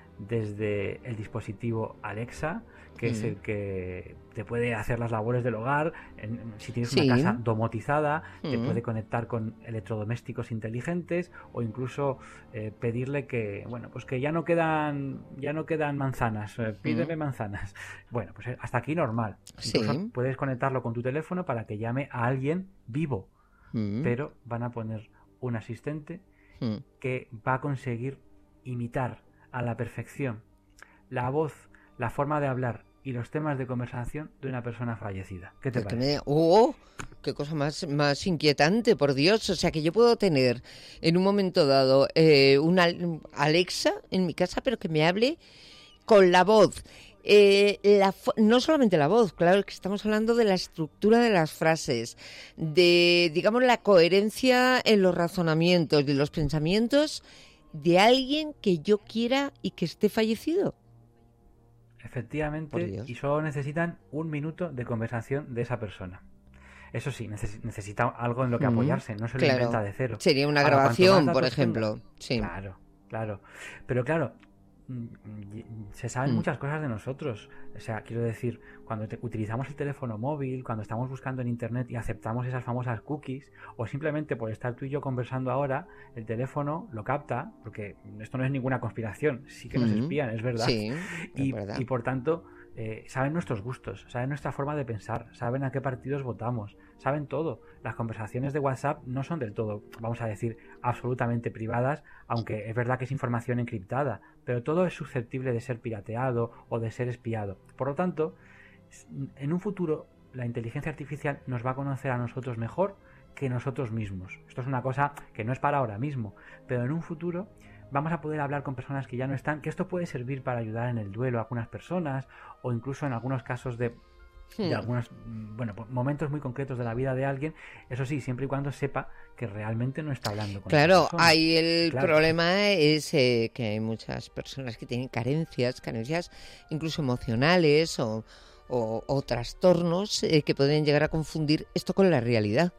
desde el dispositivo Alexa, que es el que te puede hacer las labores del hogar. Si tienes una casa domotizada, te puede conectar con electrodomésticos inteligentes, o incluso pedirle que, bueno, pues que ya no quedan manzanas, pídeme manzanas. Bueno, pues hasta aquí normal. Incluso puedes conectarlo con tu teléfono para que llame a alguien vivo, pero van a poner un asistente que va a conseguir imitar a la perfección la voz, la forma de hablar y los temas de conversación de una persona fallecida. ¿Qué te parece? ¡Qué cosa más inquietante, por Dios! O sea, que yo puedo tener en un momento dado una Alexa en mi casa, pero que me hable con la voz. No solamente la voz, claro, que estamos hablando de la estructura de las frases, de, digamos, la coherencia en los razonamientos, de los pensamientos de alguien que yo quiera y que esté fallecido. Efectivamente, y solo necesitan 1 minuto de conversación de esa persona. Eso sí, necesita algo en lo que apoyarse, no se lo inventa de cero. Sería una grabación, por ejemplo. Sí. Claro. Pero claro, se saben muchas cosas de nosotros. O sea, quiero decir, cuando utilizamos el teléfono móvil, cuando estamos buscando en internet y aceptamos esas famosas cookies, o simplemente por estar tú y yo conversando ahora, el teléfono lo capta, porque esto no es ninguna conspiración, sí que nos espían, es verdad. Sí, y por tanto, saben nuestros gustos, saben nuestra forma de pensar, saben a qué partidos votamos, saben todo. Las conversaciones de WhatsApp no son del todo, vamos a decir, absolutamente privadas, aunque es verdad que es información encriptada, pero todo es susceptible de ser pirateado o de ser espiado. Por lo tanto, en un futuro la inteligencia artificial nos va a conocer a nosotros mejor que nosotros mismos. Esto es una cosa que no es para ahora mismo, pero en un futuro vamos a poder hablar con personas que ya no están, que esto puede servir para ayudar en el duelo a algunas personas, o incluso en algunos casos de de algunos momentos muy concretos de la vida de alguien, eso sí, siempre y cuando sepa que realmente no está hablando con esa persona. Ahí el problema es que hay muchas personas que tienen carencias incluso emocionales o trastornos que pueden llegar a confundir esto con la realidad.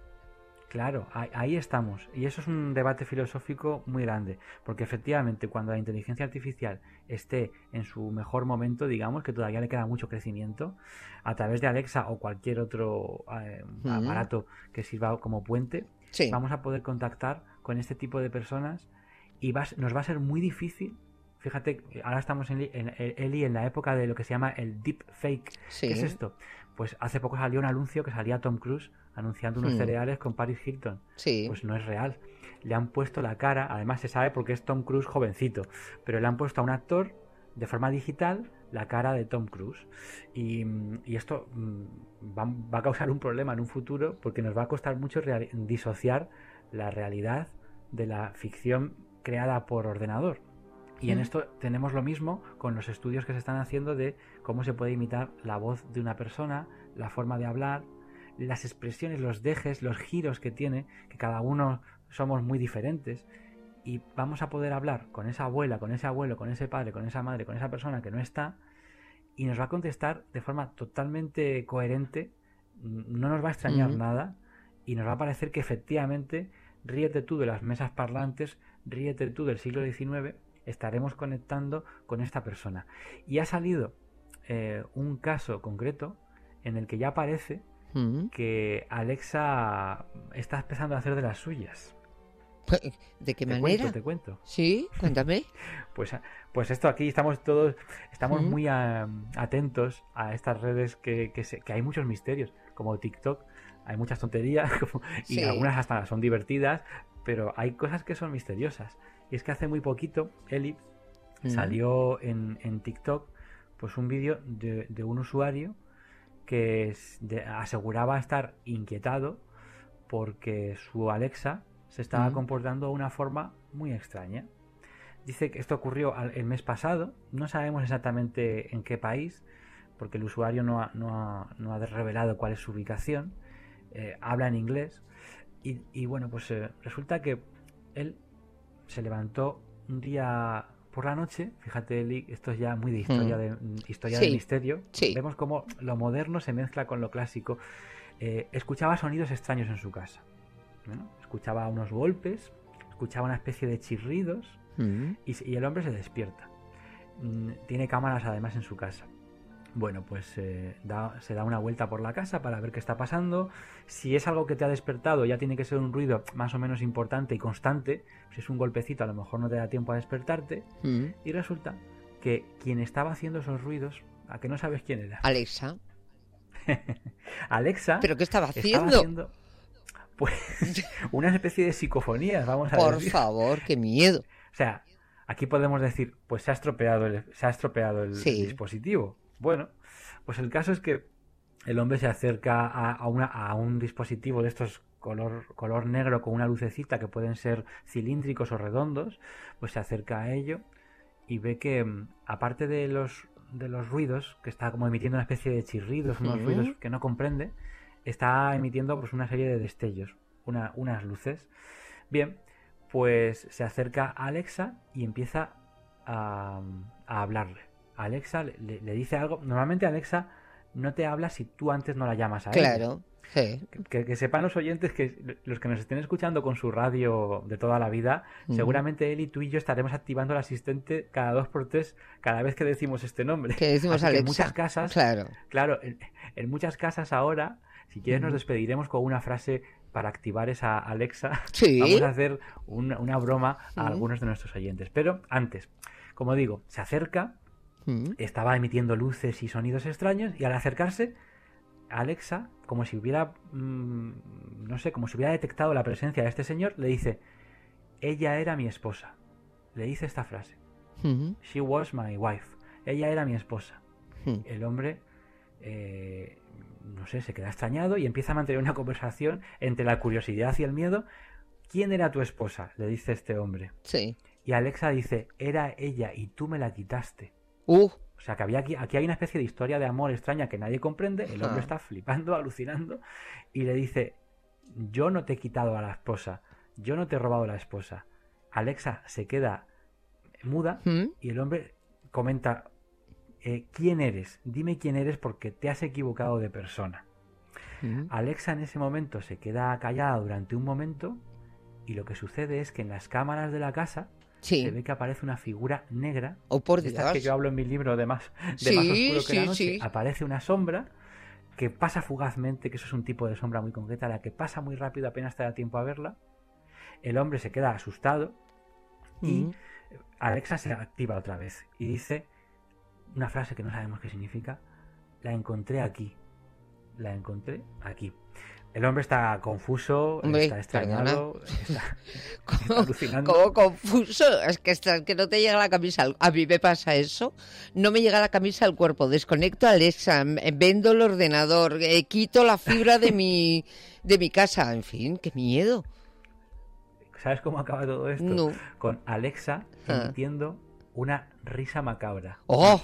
Claro, ahí estamos. Y eso es un debate filosófico muy grande. Porque efectivamente, cuando la inteligencia artificial esté en su mejor momento, digamos que todavía le queda mucho crecimiento, a través de Alexa o cualquier otro aparato que sirva como puente, vamos a poder contactar con este tipo de personas y nos va a ser muy difícil. Fíjate, ahora estamos en la época de lo que se llama el deepfake. ¿Qué es esto? Pues hace poco salió un anuncio que salía Tom Cruise anunciando unos cereales con Paris Hilton. Pues no es real. Le han puesto la cara, además se sabe porque es Tom Cruise jovencito, pero le han puesto a un actor de forma digital la cara de Tom Cruise. Y esto va a causar un problema en un futuro porque nos va a costar mucho disociar la realidad de la ficción creada por ordenador. Y en esto tenemos lo mismo con los estudios que se están haciendo de cómo se puede imitar la voz de una persona, la forma de hablar, las expresiones, los dejes, los giros que tiene, que cada uno somos muy diferentes, y vamos a poder hablar con esa abuela, con ese abuelo, con ese padre, con esa madre, con esa persona que no está, y nos va a contestar de forma totalmente coherente, no nos va a extrañar nada, y nos va a parecer que efectivamente, ríete tú de las mesas parlantes, ríete tú del siglo XIX, estaremos conectando con esta persona. Y ha salido un caso concreto en el que ya parece que Alexa está empezando a hacer de las suyas. ¿De qué manera? Te cuento. Sí, cuéntame. Pues esto aquí estamos muy atentos a estas redes que hay muchos misterios, como TikTok, hay muchas tonterías y algunas hasta son divertidas, pero hay cosas que son misteriosas. Y es que hace muy poquito, Eli, salió en TikTok pues un vídeo de un usuario que aseguraba estar inquietado porque su Alexa se estaba comportando de una forma muy extraña. Dice que esto ocurrió el mes pasado, no sabemos exactamente en qué país, porque el usuario no ha revelado cuál es su ubicación, habla en inglés, y bueno, pues resulta que él se levantó un día por la noche, fíjate, Eli, esto es ya muy de historia, del misterio, vemos cómo lo moderno se mezcla con lo clásico. Escuchaba sonidos extraños en su casa, ¿no? Escuchaba unos golpes, escuchaba una especie de chirridos, y el hombre se despierta. Tiene cámaras además en su casa. Bueno, pues se da una vuelta por la casa para ver qué está pasando. Si es algo que te ha despertado, ya tiene que ser un ruido más o menos importante y constante. Si es un golpecito, a lo mejor no te da tiempo a despertarte. Y resulta que quien estaba haciendo esos ruidos, ¿a que no sabes quién era? Alexa. Alexa. ¿Pero qué estaba haciendo? Pues una especie de psicofonías, vamos a decir. Por favor, qué miedo. O sea, aquí podemos decir, pues se ha estropeado el dispositivo. Bueno, pues el caso es que el hombre se acerca a un dispositivo de estos color negro con una lucecita que pueden ser cilíndricos o redondos, pues se acerca a ello y ve que aparte de los ruidos, que está como emitiendo una especie de chirridos, unos ruidos que no comprende, está emitiendo pues una serie de destellos, unas luces. Bien, pues se acerca a Alexa y empieza a hablarle. Alexa le dice algo. Normalmente Alexa no te habla si tú antes no la llamas a ella. Claro, sí. Que sepan los oyentes, que los que nos estén escuchando con su radio de toda la vida, seguramente él y tú y yo estaremos activando el asistente cada 2x3 cada vez que decimos este nombre. Que decimos Alexa. En muchas casas, claro, en muchas casas ahora, si quieres nos despediremos con una frase para activar esa Alexa. Vamos a hacer una broma a algunos de nuestros oyentes. Pero antes, como digo, se acerca. Estaba emitiendo luces y sonidos extraños, y al acercarse, Alexa, como si hubiera como si hubiera detectado la presencia de este señor, le dice: ella era mi esposa. Le dice esta frase: She was my wife. Ella era mi esposa. El hombre se queda extrañado y empieza a mantener una conversación entre la curiosidad y el miedo. ¿Quién era tu esposa?, le dice este hombre. Sí. Y Alexa dice: era ella y tú me la quitaste. O sea, que aquí hay una especie de historia de amor extraña que nadie comprende. El hombre está flipando, alucinando, y le dice: yo no te he quitado a la esposa, yo no te he robado la esposa. Alexa se queda muda y el hombre comenta: ¿quién eres? Dime quién eres porque te has equivocado de persona. Alexa en ese momento se queda callada durante un momento y lo que sucede es que en las cámaras de la casa se ve que aparece una figura negra. Por Dios. Esta que yo hablo en mi libro de más oscuro que la noche. Aparece una sombra que pasa fugazmente, que eso es un tipo de sombra muy concreta, la que pasa muy rápido, apenas te da tiempo a verla. El hombre se queda asustado y Alexa se activa otra vez y dice una frase que no sabemos qué significa: la encontré aquí. La encontré aquí. El hombre está confuso, está extrañado, está alucinando. ¿Cómo confuso? Es que no te llega la camisa. A mí me pasa eso. No me llega la camisa al cuerpo. Desconecto a Alexa, vendo el ordenador, quito la fibra de mi casa. En fin, qué miedo. ¿Sabes cómo acaba todo esto? No. Con Alexa emitiendo una risa macabra. ¡Oh!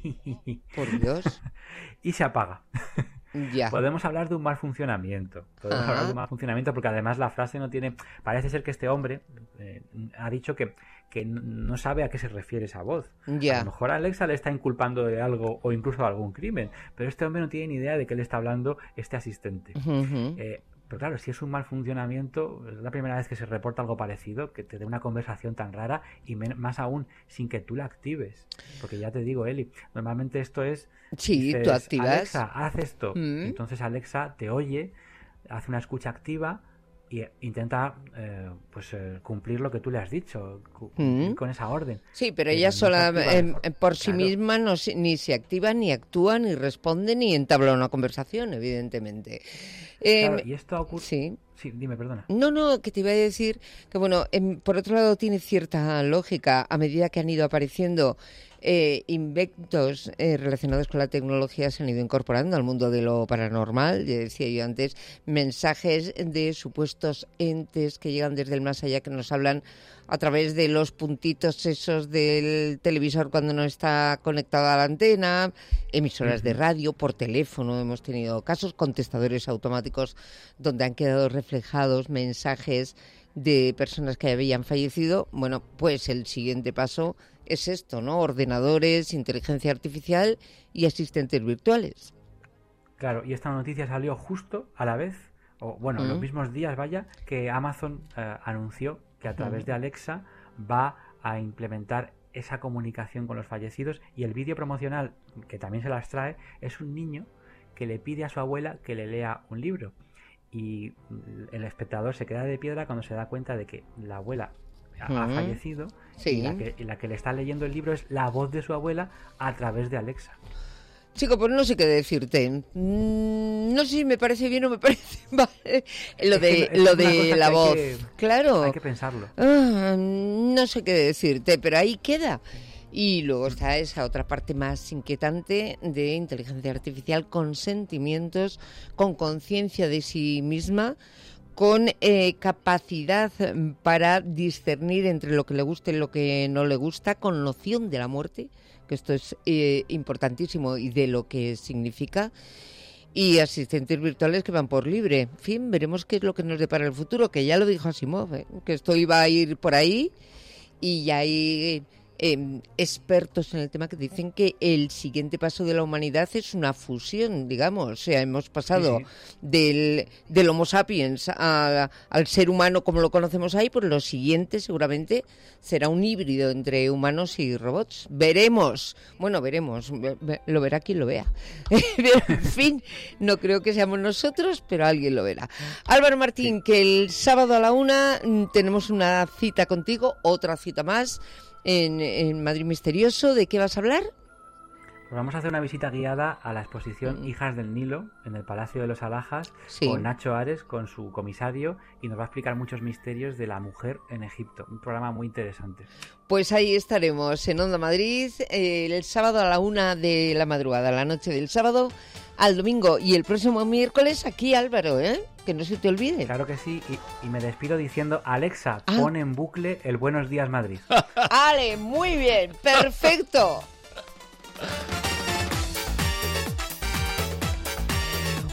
Por Dios. Y se apaga. Ya. Podemos hablar de un mal funcionamiento. Porque además la frase no tiene... Parece ser que este hombre ha dicho que no sabe a qué se refiere esa voz. Ya. A lo mejor Alexa le está inculpando de algo o incluso de algún crimen, pero este hombre no tiene ni idea de qué le está hablando este asistente. Pero claro, si es un mal funcionamiento, es la primera vez que se reporta algo parecido, que te dé una conversación tan rara y más aún sin que tú la actives. Porque ya te digo, Eli, normalmente esto es... Sí, dices, tú activas. Alexa, haz esto. Entonces Alexa te oye, hace una escucha activa y intenta cumplir lo que tú le has dicho, con esa orden. Sí, pero ella sola por sí misma ni se activa, ni actúa, ni responde, ni entabla una conversación, evidentemente. Claro, y esto ocurre... Sí, dime, perdona. No, que te iba a decir que, bueno, por otro lado tiene cierta lógica a medida que han ido apareciendo inventos relacionados con la tecnología, se han ido incorporando al mundo de lo paranormal. Ya decía yo antes, mensajes de supuestos entes que llegan desde el más allá, que nos hablan a través de los puntitos esos del televisor cuando no está conectado a la antena, emisoras de radio, por teléfono hemos tenido casos, contestadores automáticos donde han quedado reflejados mensajes de personas que habían fallecido. Bueno, pues el siguiente paso es esto, ¿no? Ordenadores, inteligencia artificial y asistentes virtuales. Claro, y esta noticia salió justo a la vez, los mismos días, que Amazon anunció que a través de Alexa va a implementar esa comunicación con los fallecidos, y el vídeo promocional, que también se las trae, es un niño que le pide a su abuela que le lea un libro. Y el espectador se queda de piedra cuando se da cuenta de que la abuela ha fallecido, y la que le está leyendo el libro es la voz de su abuela a través de Alexa. Chico, pues no sé qué decirte. No sé si me parece bien o me parece mal. Lo de la voz. Claro. Hay que pensarlo. No sé qué decirte, pero ahí queda. Y luego está esa otra parte más inquietante de inteligencia artificial con sentimientos, con conciencia de sí misma, con capacidad para discernir entre lo que le gusta y lo que no le gusta, con noción de la muerte, que esto es importantísimo, y de lo que significa, y asistentes virtuales que van por libre. En fin, veremos qué es lo que nos depara el futuro, que ya lo dijo Asimov, que esto iba a ir por ahí, y ya hay expertos en el tema que dicen que el siguiente paso de la humanidad es una fusión, digamos. O sea, hemos pasado del Homo sapiens al ser humano como lo conocemos ahí, pues lo siguiente seguramente será un híbrido entre humanos y robots. Veremos, lo verá quien lo vea. Pero, en fin, no creo que seamos nosotros, pero alguien lo verá. Álvaro Martín, que el sábado a la 1 tenemos una cita contigo, otra cita más, en Madrid Misterioso. ¿De qué vas a hablar? Pues vamos a hacer una visita guiada a la exposición Hijas del Nilo en el Palacio de los Alhajas, con Nacho Ares, con su comisario, y nos va a explicar muchos misterios de la mujer en Egipto. Un programa muy interesante. Pues ahí estaremos en Onda Madrid el sábado a la 1 de la madrugada, la noche del sábado al domingo, y el próximo miércoles aquí, Álvaro, que no se te olvide. Claro que sí, y me despido diciendo: Alexa, pon en bucle el Buenos Días Madrid. ¡Ale! Muy bien, perfecto.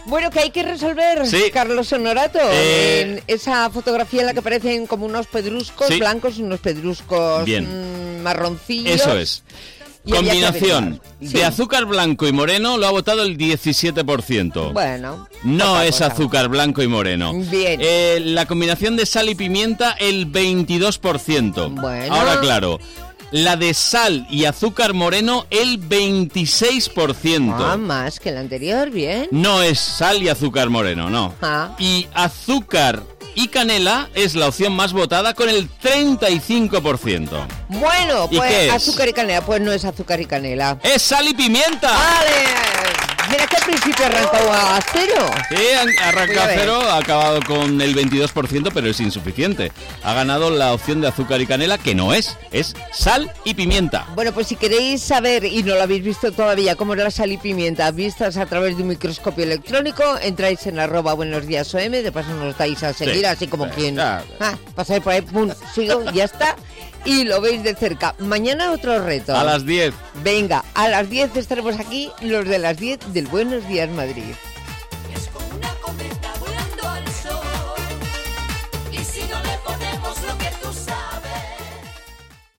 Bueno, que hay que resolver, Carlos Honorato, en esa fotografía en la que aparecen como unos pedruscos blancos y unos pedruscos marroncillos. Eso es. Combinación de azúcar blanco y moreno lo ha votado el 17%. Bueno. No es azúcar blanco y moreno. Bien. La combinación de sal y pimienta el 22%. Bueno. Ahora claro. La de sal y azúcar moreno, el 26%. Ah, más que la anterior, bien. No es sal y azúcar moreno, no. Y azúcar y canela es la opción más votada con el 35%. Bueno, pues ¿qué es? Azúcar y canela. Pues no es azúcar y canela. ¡Es sal y pimienta! ¡Vale! Mira que al principio arrancó a cero. Sí, arranca a cero, ha acabado con el 22%, pero es insuficiente. Ha ganado la opción de azúcar y canela, que no es sal y pimienta. Bueno, pues si queréis saber, y no lo habéis visto todavía, cómo es la sal y pimienta vistas a través de un microscopio electrónico, entráis en @buenosdiasom, de paso nos dais a seguir, así como quien... pasáis por ahí, pum, sigo, ya está. Y lo veis de cerca. Mañana otro reto. A las 10. Venga, a las 10 estaremos aquí, los de las 10 del Buenos Días Madrid.